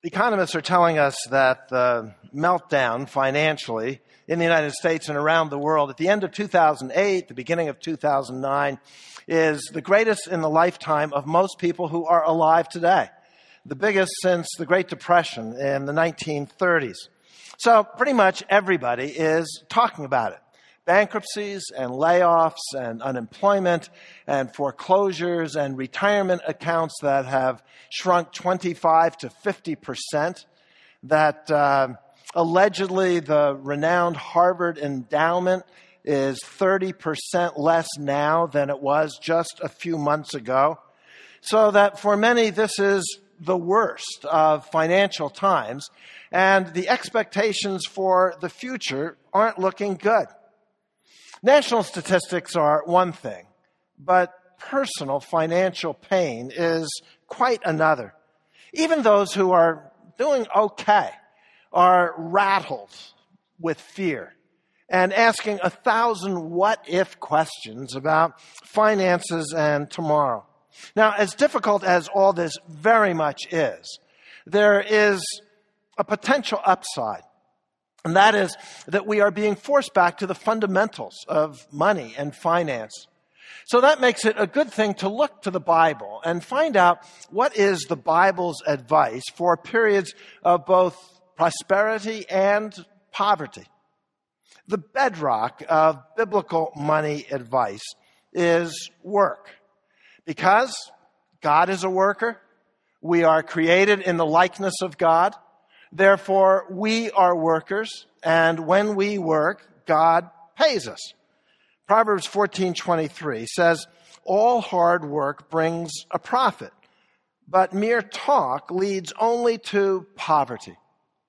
Economists are telling us that the meltdown financially in the United States and around the world at the end of 2008, the beginning of 2009, is the greatest in the lifetime of most people who are alive today, the biggest since the Great Depression in the 1930s. So pretty much everybody is talking about it. Bankruptcies and layoffs and unemployment and foreclosures and retirement accounts that have shrunk 25 to 50%, that allegedly the renowned Harvard endowment is 30% less now than it was just a few months ago. So that for many, this is the worst of financial times, and the expectations for the future aren't looking good. National statistics are one thing, but personal financial pain is quite another. Even those who are doing okay are rattled with fear and asking 1,000 what-if questions about finances and tomorrow. Now, as difficult as all this very much is, there is a potential upside. And that is that we are being forced back to the fundamentals of money and finance. So that makes it a good thing to look to the Bible and find out what is the Bible's advice for periods of both prosperity and poverty. The bedrock of biblical money advice is work. Because God is a worker, we are created in the likeness of God. Therefore, we are workers, and when we work, God pays us. Proverbs 14:23 says, "All hard work brings a profit, but mere talk leads only to poverty."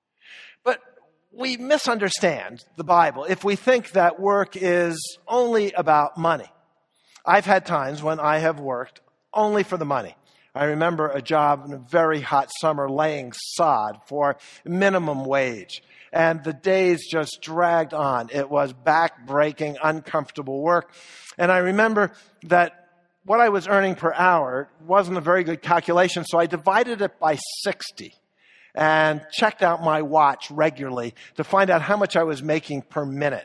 But we misunderstand the Bible if we think that work is only about money. I've had times when I have worked only for the money. I remember a job in a very hot summer laying sod for minimum wage, and the days just dragged on. It was back-breaking, uncomfortable work. And I remember that what I was earning per hour wasn't a very good calculation, so I divided it by 60 and checked out my watch regularly to find out how much I was making per minute.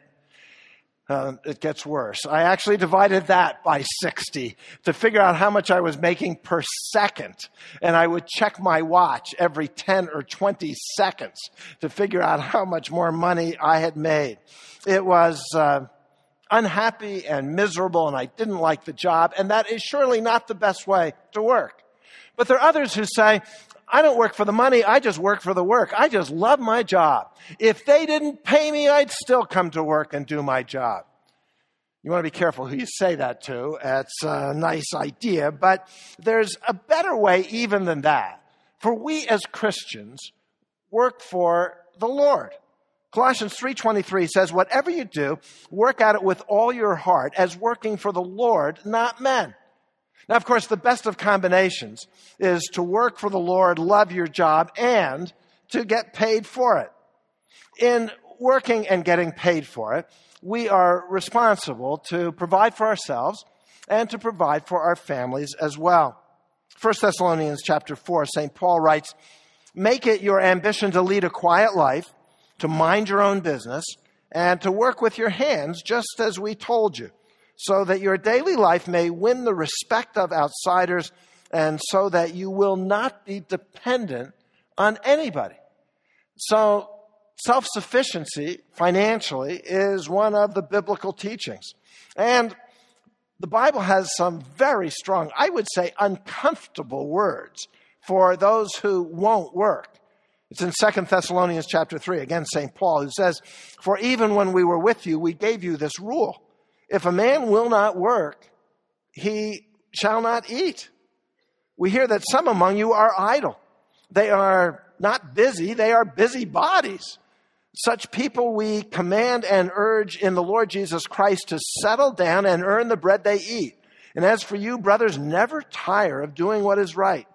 It gets worse. I actually divided that by 60 to figure out how much I was making per second. And I would check my watch every 10 or 20 seconds to figure out how much more money I had made. It was unhappy and miserable, and I didn't like the job. And that is surely not the best way to work. But there are others who say, I don't work for the money, I just work for the work. I just love my job. If they didn't pay me, I'd still come to work and do my job. You want to be careful who you say that to. It's a nice idea, but there's a better way even than that. For we as Christians work for the Lord. Colossians 3:23 says, "Whatever you do, work at it with all your heart as working for the Lord, not men." Now, of course, the best of combinations is to work for the Lord, love your job, and to get paid for it. In working and getting paid for it, we are responsible to provide for ourselves and to provide for our families as well. 1 Thessalonians chapter 4, St. Paul writes, "Make it your ambition to lead a quiet life, to mind your own business, and to work with your hands just as we told you, so that your daily life may win the respect of outsiders and so that you will not be dependent on anybody." So self-sufficiency financially is one of the biblical teachings. And the Bible has some very strong, I would say uncomfortable words for those who won't work. It's in 2 Thessalonians chapter 3, again, St. Paul, who says, "For even when we were with you, we gave you this rule. If a man will not work, he shall not eat. We hear that some among you are idle. They are not busy, they are busybodies. Such people we command and urge in the Lord Jesus Christ to settle down and earn the bread they eat. And as for you, brothers, never tire of doing what is right.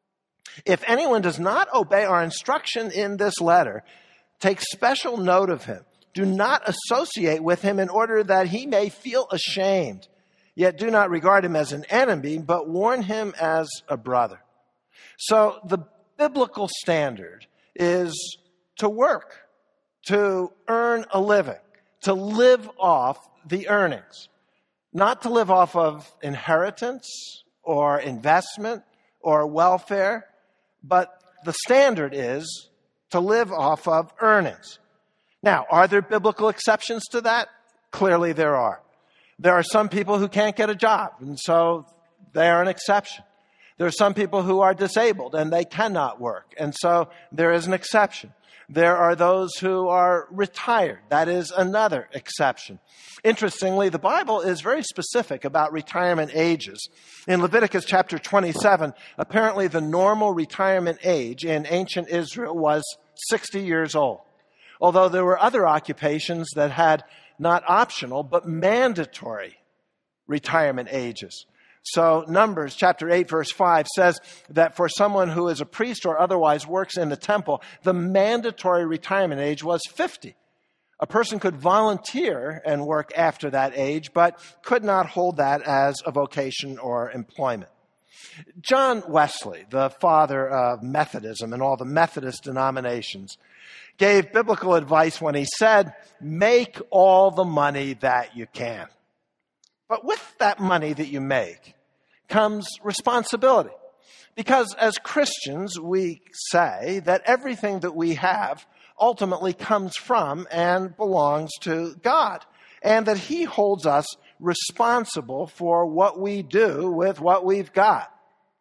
If anyone does not obey our instruction in this letter, take special note of him. Do not associate with him in order that he may feel ashamed. Yet do not regard him as an enemy, but warn him as a brother." So the biblical standard is to work, to earn a living, to live off the earnings, not to live off of inheritance or investment or welfare, but the standard is to live off of earnings. Now, are there biblical exceptions to that? Clearly there are. There are some people who can't get a job, and so they are an exception. There are some people who are disabled, and they cannot work, and so there is an exception. There are those who are retired. That is another exception. Interestingly, the Bible is very specific about retirement ages. In Leviticus chapter 27, apparently the normal retirement age in ancient Israel was 60 years old. Although there were other occupations that had not optional, but mandatory retirement ages. So Numbers chapter 8, verse 5 says that for someone who is a priest or otherwise works in the temple, the mandatory retirement age was 50. A person could volunteer and work after that age, but could not hold that as a vocation or employment. John Wesley, the father of Methodism and all the Methodist denominations, gave biblical advice when he said, make all the money that you can. But with that money that you make comes responsibility. Because as Christians, we say that everything that we have ultimately comes from and belongs to God, and that He holds us responsible for what we do with what we've got.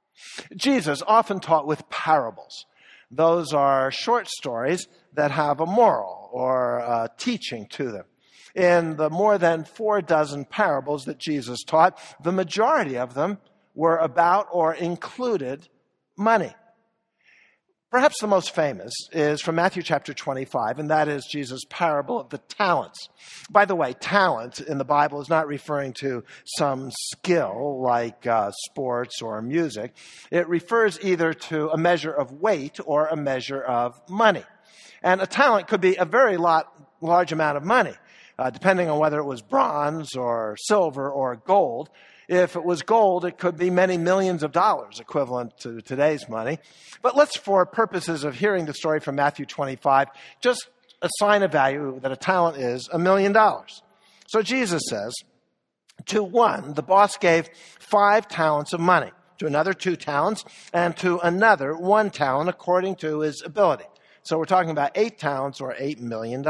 Jesus often taught with parables. Those are short stories that have a moral or a teaching to them. In the more than 4 dozen parables that Jesus taught, the majority of them were about or included money. Perhaps the most famous is from Matthew chapter 25, and that is Jesus' parable of the talents. By the way, talent in the Bible is not referring to some skill like sports or music. It refers either to a measure of weight or a measure of money. And a talent could be a very large amount of money, depending on whether it was bronze or silver or gold. If it was gold, it could be many millions of dollars, equivalent to today's money. But let's, for purposes of hearing the story from Matthew 25, just assign a value that a talent is $1 million. So Jesus says, to one, the boss gave 5 talents of money, to another 2 talents, and to another 1 talent according to his ability. So we're talking about 8 talents or $8 million.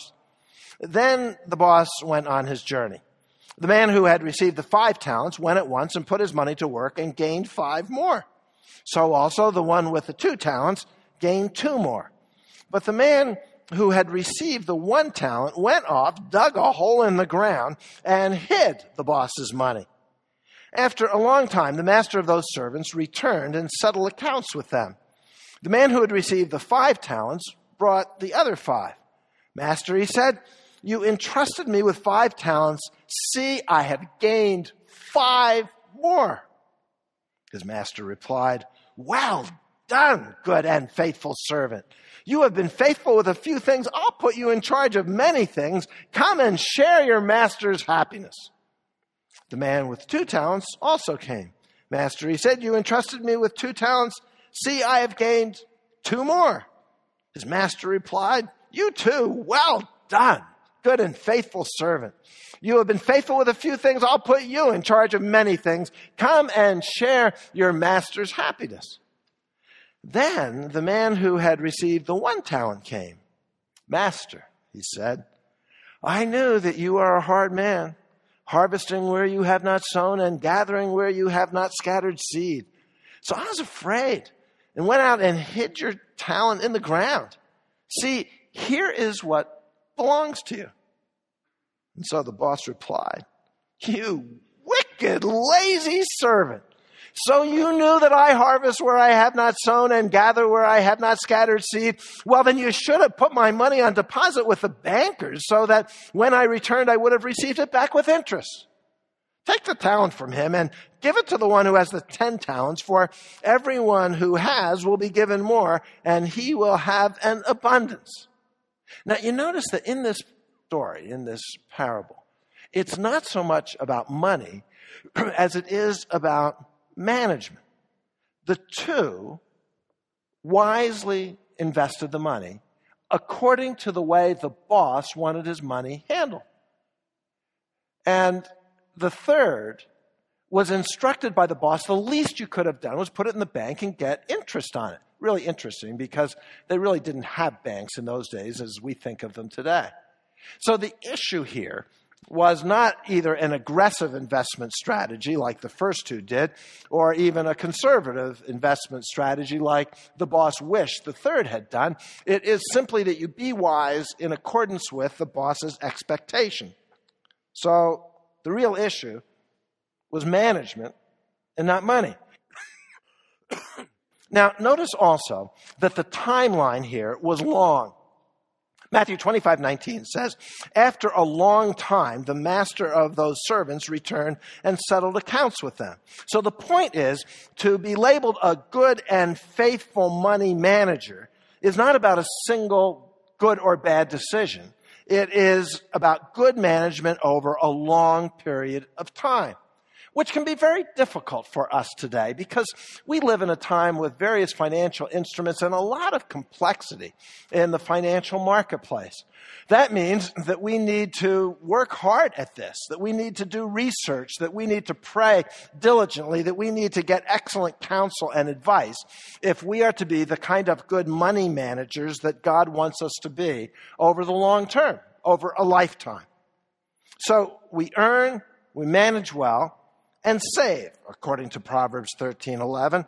Then the boss went on his journey. The man who had received the 5 talents went at once and put his money to work and gained 5 more. So also the one with the 2 talents gained 2 more. But the man who had received the 1 talent went off, dug a hole in the ground, and hid the boss's money. After a long time, the master of those servants returned and settled accounts with them. The man who had received the 5 talents brought the other 5. Master, he said, you entrusted me with 5 talents. See, I have gained 5 more. His master replied, well done, good and faithful servant. You have been faithful with a few things. I'll put you in charge of many things. Come and share your master's happiness. The man with 2 talents also came. Master, he said, you entrusted me with 2 talents. See, I have gained 2 more. His master replied, you too, well done, good and faithful servant. You have been faithful with a few things. I'll put you in charge of many things. Come and share your master's happiness. Then the man who had received the 1 talent came. Master, he said, I knew that you are a hard man, harvesting where you have not sown and gathering where you have not scattered seed. So I was afraid and went out and hid your talent in the ground. See, here is what belongs to you. And so the boss replied, you wicked, lazy servant. So you knew that I harvest where I have not sown and gather where I have not scattered seed. Well, then you should have put my money on deposit with the bankers so that when I returned, I would have received it back with interest. Take the talent from him and give it to the one who has the 10 talents, for everyone who has will be given more, and he will have an abundance. Now, you notice that in this story, in this parable, it's not so much about money as it is about management. The two wisely invested the money according to the way the boss wanted his money handled. And the third was instructed by the boss, the least you could have done was put it in the bank and get interest on it. Really interesting, because they really didn't have banks in those days as we think of them today. So the issue here was not either an aggressive investment strategy like the first two did, or even a conservative investment strategy like the boss wished the third had done. It is simply that you be wise in accordance with the boss's expectation. So the real issue was management and not money. Now, notice also that the timeline here was long. Matthew 25:19 says, after a long time, the master of those servants returned and settled accounts with them. So the point is, to be labeled a good and faithful money manager is not about a single good or bad decision. It is about good management over a long period of time, which can be very difficult for us today because we live in a time with various financial instruments and a lot of complexity in the financial marketplace. That means that we need to work hard at this, that we need to do research, that we need to pray diligently, that we need to get excellent counsel and advice if we are to be the kind of good money managers that God wants us to be over the long term, over a lifetime. So we earn, we manage well, and save, according to Proverbs 13:11.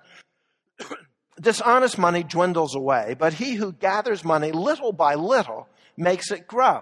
Dishonest money dwindles away, but he who gathers money little by little makes it grow.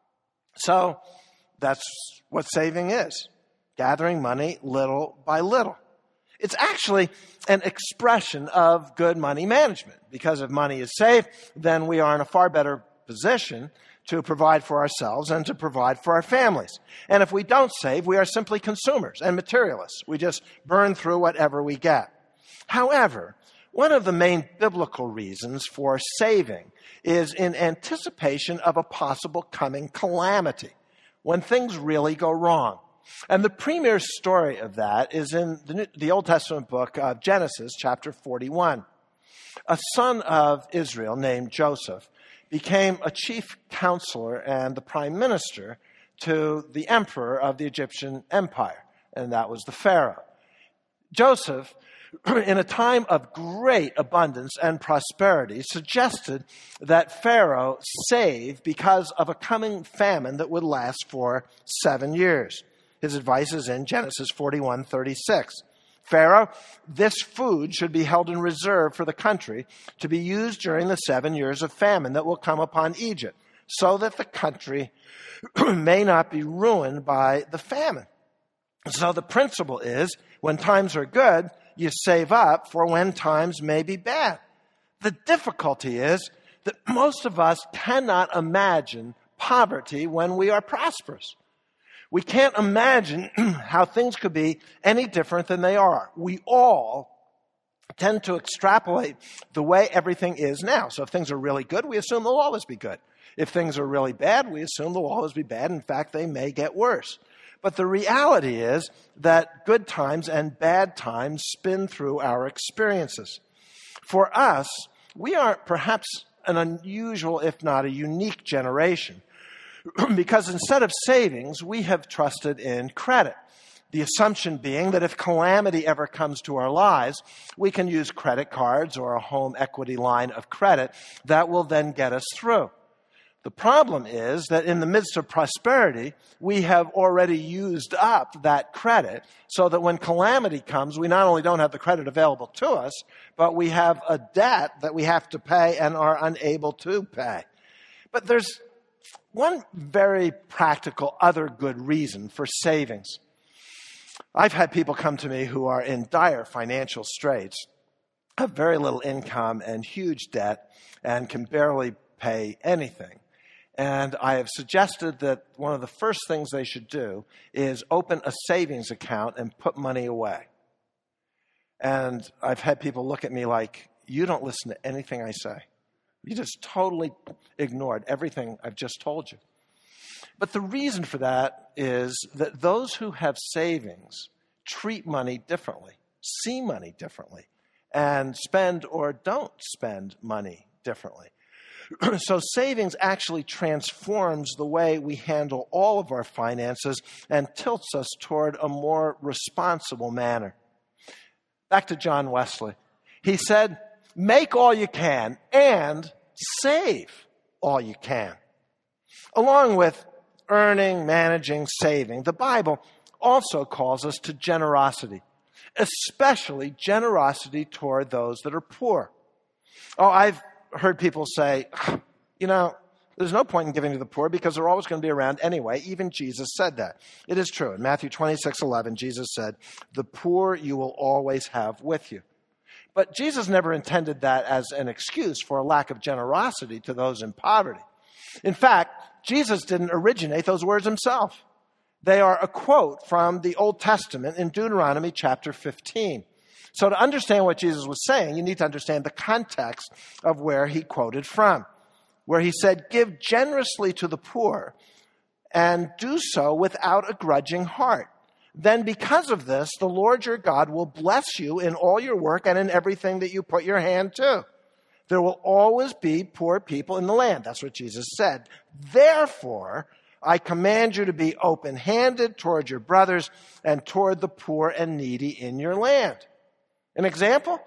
So that's what saving is, gathering money little by little. It's actually an expression of good money management, because if money is saved, then we are in a far better position to provide for ourselves and to provide for our families. And if we don't save, we are simply consumers and materialists. We just burn through whatever we get. However, one of the main biblical reasons for saving is in anticipation of a possible coming calamity, when things really go wrong. And the premier story of that is in the Old Testament book of Genesis, chapter 41. A son of Israel named Joseph became a chief counselor and the prime minister to the emperor of the Egyptian empire, and that was the Pharaoh. Joseph, in a time of great abundance and prosperity, suggested that Pharaoh save because of a coming famine that would last for 7 years. His advice is in Genesis 41:36. Pharaoh, this food should be held in reserve for the country to be used during the 7 years of famine that will come upon Egypt, so that the country may not be ruined by the famine. So the principle is, when times are good, you save up for when times may be bad. The difficulty is that most of us cannot imagine poverty when we are prosperous. We can't imagine how things could be any different than they are. We all tend to extrapolate the way everything is now. So if things are really good, we assume they'll always be good. If things are really bad, we assume they'll always be bad. In fact, they may get worse. But the reality is that good times and bad times spin through our experiences. For us, we are perhaps an unusual, if not a unique generation, because instead of savings, we have trusted in credit. The assumption being that if calamity ever comes to our lives, we can use credit cards or a home equity line of credit that will then get us through. The problem is that in the midst of prosperity, we have already used up that credit, so that when calamity comes, we not only don't have the credit available to us, but we have a debt that we have to pay and are unable to pay. But there's one very practical other good reason for savings. I've had people come to me who are in dire financial straits, have very little income and huge debt, and can barely pay anything. And I have suggested that one of the first things they should do is open a savings account and put money away. And I've had people look at me like, you don't listen to anything I say. You just totally ignored everything I've just told you. But the reason for that is that those who have savings treat money differently, see money differently, and spend or don't spend money differently. So savings actually transforms the way we handle all of our finances and tilts us toward a more responsible manner. Back to John Wesley. He said, make all you can and save all you can. Along with earning, managing, saving, the Bible also calls us to generosity, especially generosity toward those that are poor. Oh, I've heard people say, there's no point in giving to the poor because they're always going to be around anyway. Even Jesus said that. It is true. In Matthew 26:11, Jesus said, the poor you will always have with you. But Jesus never intended that as an excuse for a lack of generosity to those in poverty. In fact, Jesus didn't originate those words himself. They are a quote from the Old Testament in Deuteronomy chapter 15. So to understand what Jesus was saying, you need to understand the context of where he quoted from, where he said, give generously to the poor and do so without a grudging heart. Then because of this, the Lord your God will bless you in all your work and in everything that you put your hand to. There will always be poor people in the land. That's what Jesus said. Therefore, I command you to be open-handed toward your brothers and toward the poor and needy in your land. An example?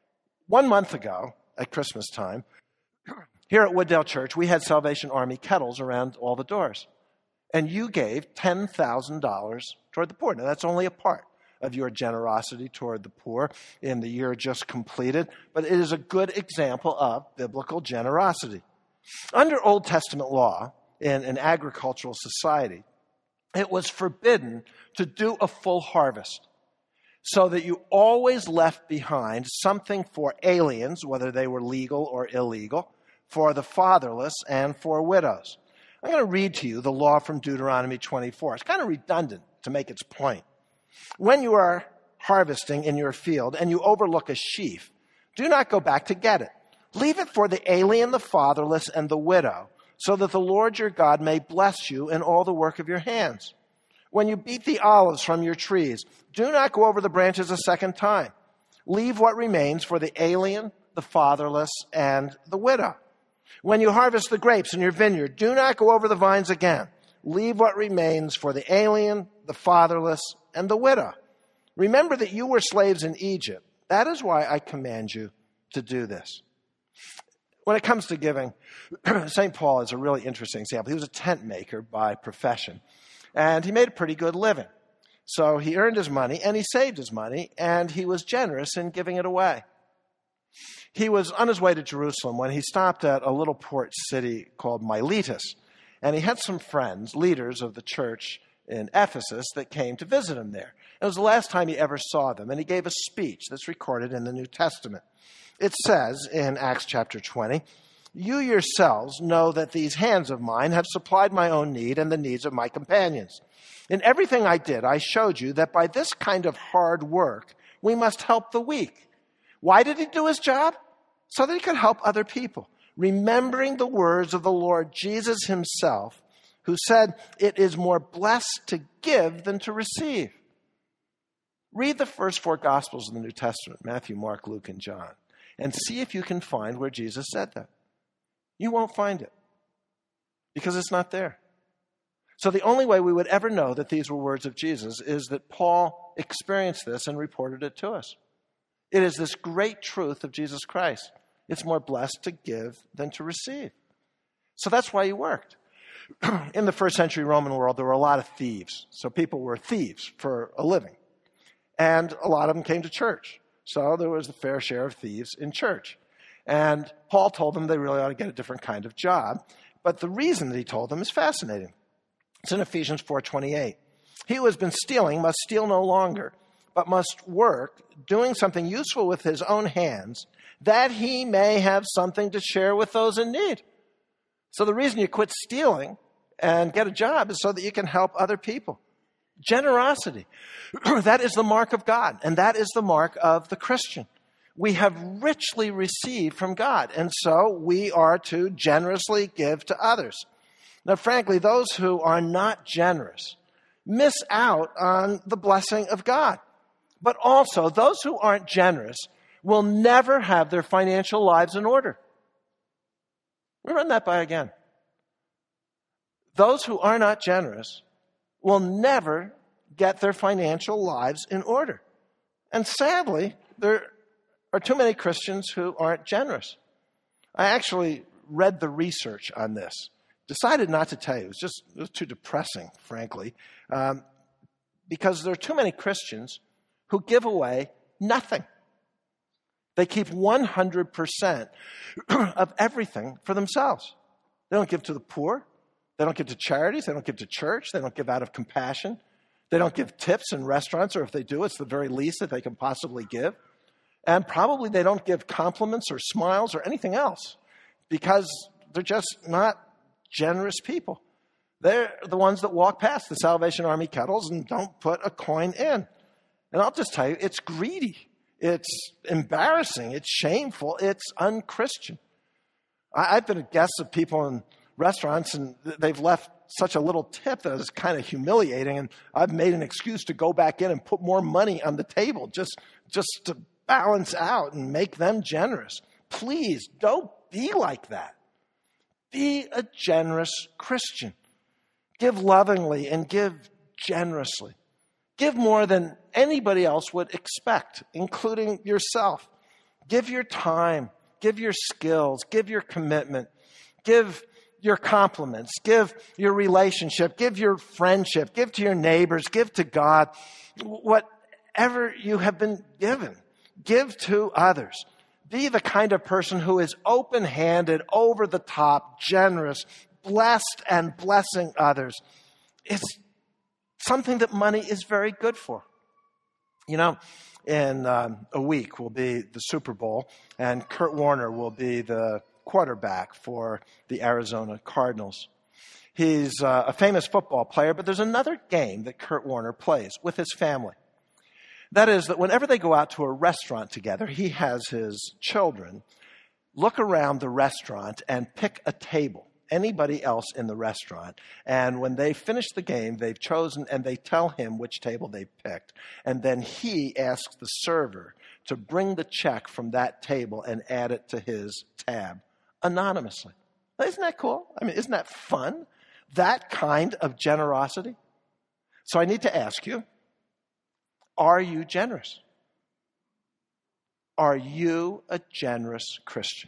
1 month ago, at Christmas time, here at Wooddale Church, we had Salvation Army kettles around all the doors. And you gave $10,000 toward the poor. Now, that's only a part of your generosity toward the poor in the year just completed, but it is a good example of biblical generosity. Under Old Testament law, in an agricultural society, it was forbidden to do a full harvest, so that you always left behind something for aliens, whether they were legal or illegal, for the fatherless, and for widows. I'm going to read to you the law from Deuteronomy 24. It's kind of redundant to make its point. When you are harvesting in your field and you overlook a sheaf, do not go back to get it. Leave it for the alien, the fatherless, and the widow, so that the Lord your God may bless you in all the work of your hands. When you beat the olives from your trees, do not go over the branches a second time. Leave what remains for the alien, the fatherless, and the widow. When you harvest the grapes in your vineyard, do not go over the vines again. Leave what remains for the alien, the fatherless, and the widow. Remember that you were slaves in Egypt. That is why I command you to do this. When it comes to giving, St. Paul is a really interesting example. He was a tent maker by profession, and he made a pretty good living. So he earned his money, and he saved his money, and he was generous in giving it away. He was on his way to Jerusalem when he stopped at a little port city called Miletus, and he had some friends, leaders of the church in Ephesus, that came to visit him there. It was the last time he ever saw them, and he gave a speech that's recorded in the New Testament. It says in Acts chapter 20, you yourselves know that these hands of mine have supplied my own need and the needs of my companions. In everything I did, I showed you that by this kind of hard work, we must help the weak. Why did he do his job? So that he could help other people, remembering the words of the Lord Jesus himself, who said, it is more blessed to give than to receive. Read the first 4 Gospels in the New Testament, Matthew, Mark, Luke, and John, and see if you can find where Jesus said that. You won't find it because it's not there. So the only way we would ever know that these were words of Jesus is that Paul experienced this and reported it to us. It is this great truth of Jesus Christ. It's more blessed to give than to receive. So that's why he worked. In the first century Roman world, there were a lot of thieves. So people were thieves for a living. And a lot of them came to church. So there was a fair share of thieves in church. And Paul told them they really ought to get a different kind of job. But the reason that he told them is fascinating. It's in Ephesians 4:28. He who has been stealing must steal no longer, but must work, doing something useful with his own hands, that he may have something to share with those in need. So the reason you quit stealing and get a job is so that you can help other people. Generosity. That is the mark of God, and that is the mark of the Christian. We have richly received from God, and so we are to generously give to others. Now, frankly, those who are not generous miss out on the blessing of God. But also, those who aren't generous will never have their financial lives in order. We run that by again. Those who are not generous will never get their financial lives in order. And sadly, there are too many Christians who aren't generous. I actually read the research on this. Decided not to tell you. It was too depressing, frankly, because there are too many Christians who give away nothing. They keep 100% of everything for themselves. They don't give to the poor. They don't give to charities. They don't give to church. They don't give out of compassion. They don't give tips in restaurants, or if they do, it's the very least that they can possibly give. And probably they don't give compliments or smiles or anything else because they're just not generous people. They're the ones that walk past the Salvation Army kettles and don't put a coin in. And I'll just tell you, it's greedy. It's embarrassing. It's shameful. It's unchristian. I've been a guest of people in restaurants, and they've left such a little tip that is kind of humiliating, and I've made an excuse to go back in and put more money on the table just to balance out and make them generous. Please, don't be like that. Be a generous Christian. Give lovingly and give generously. Give more than anybody else would expect, including yourself. Give your time. Give your skills. Give your commitment. Give your compliments. Give your relationship. Give your friendship. Give to your neighbors. Give to God. Whatever you have been given, give to others. Be the kind of person who is open-handed, over-the-top, generous, blessed and blessing others. It's something that money is very good for. You know, in a week will be the Super Bowl, and Kurt Warner will be the quarterback for the Arizona Cardinals. He's a famous football player, but there's another game that Kurt Warner plays with his family. That is that whenever they go out to a restaurant together, he has his children look around the restaurant and pick a table, anybody else in the restaurant. And when they finish the game, they've chosen, and they tell him which table they picked. And then he asks the server to bring the check from that table and add it to his tab anonymously. Isn't that cool? I mean, isn't that fun? That kind of generosity. So I need to ask you, are you generous? Are you a generous Christian?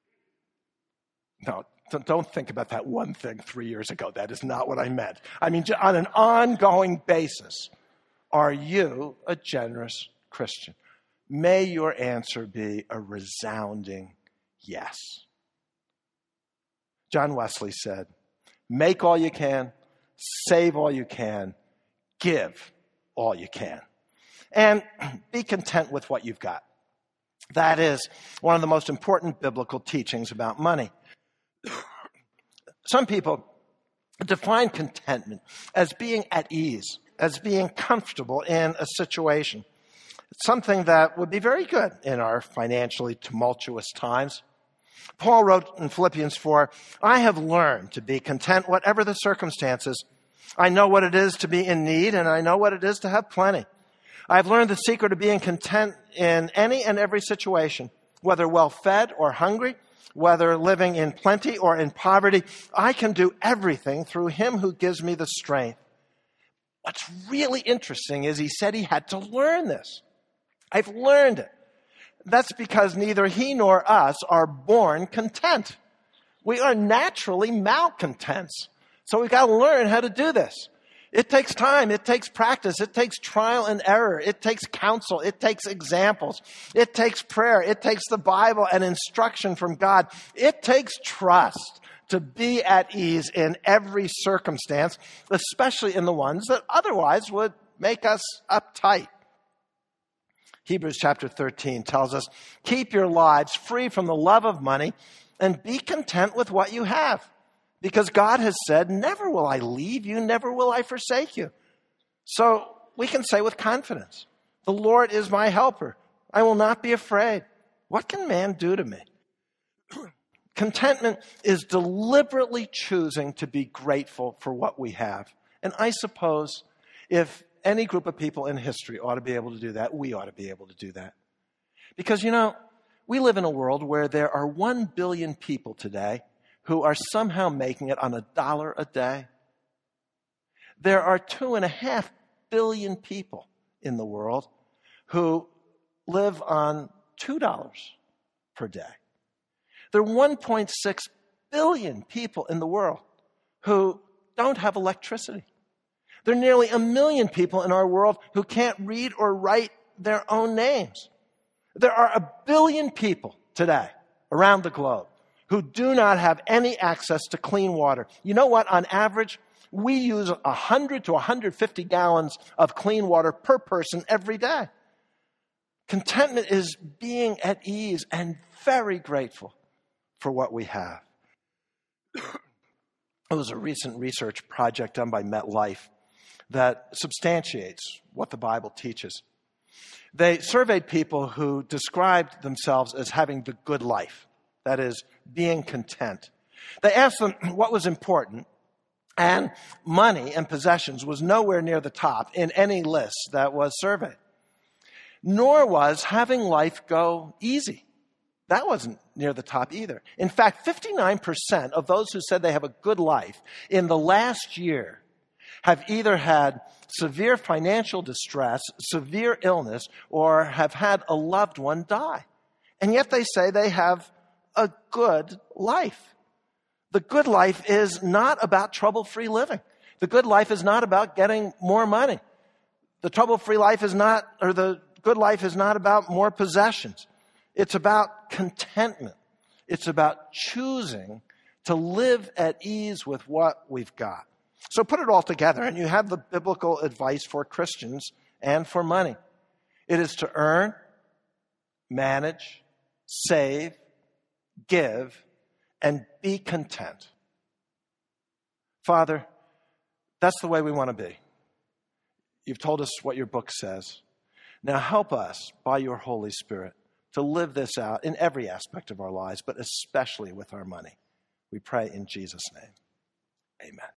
No, don't think about that one thing 3 years ago. That is not what I meant. I mean, on an ongoing basis, are you a generous Christian? May your answer be a resounding yes. John Wesley said, make all you can, save all you can, give all you can. And be content with what you've got. That is one of the most important biblical teachings about money. Some people define contentment as being at ease, as being comfortable in a situation. It's something that would be very good in our financially tumultuous times. Paul wrote in Philippians 4, I have learned to be content whatever the circumstances. I know what it is to be in need, and I know what it is to have plenty. I've learned the secret of being content in any and every situation, whether well-fed or hungry, whether living in plenty or in poverty. I can do everything through him who gives me the strength. What's really interesting is he said he had to learn this. I've learned it. That's because neither he nor us are born content. We are naturally malcontents. So we've got to learn how to do this. It takes time. It takes practice. It takes trial and error. It takes counsel. It takes examples. It takes prayer. It takes the Bible and instruction from God. It takes trust to be at ease in every circumstance, especially in the ones that otherwise would make us uptight. Hebrews chapter 13 tells us, keep your lives free from the love of money and be content with what you have. Because God has said, never will I leave you, never will I forsake you. So we can say with confidence, the Lord is my helper. I will not be afraid. What can man do to me? Contentment is deliberately choosing to be grateful for what we have. And I suppose if any group of people in history ought to be able to do that, we ought to be able to do that. Because, we live in a world where there are 1 billion people today who are somehow making it on $1 a day. There are 2.5 billion people in the world who live on $2 per day. There are 1.6 billion people in the world who don't have electricity. There are nearly 1 million people in our world who can't read or write their own names. There are 1 billion people today around the globe who do not have any access to clean water. You know what? On average, we use 100 to 150 gallons of clean water per person every day. Contentment is being at ease and very grateful for what we have. It was a recent research project done by MetLife that substantiates what the Bible teaches. They surveyed people who described themselves as having the good life, that is, being content. They asked them what was important, and money and possessions was nowhere near the top in any list that was surveyed. Nor was having life go easy. That wasn't near the top either. In fact, 59% of those who said they have a good life in the last year have either had severe financial distress, severe illness, or have had a loved one die. And yet they say they have a good life. The good life is not about trouble-free living. The good life is not about getting more money. The trouble-free life is not, or the good life is not about more possessions. It's about contentment. It's about choosing to live at ease with what we've got. So put it all together, and you have the biblical advice for Christians and for money. It is to earn, manage, save, give, and be content. Father, that's the way we want to be. You've told us what your book says. Now help us, by your Holy Spirit, to live this out in every aspect of our lives, but especially with our money. We pray in Jesus' name. Amen.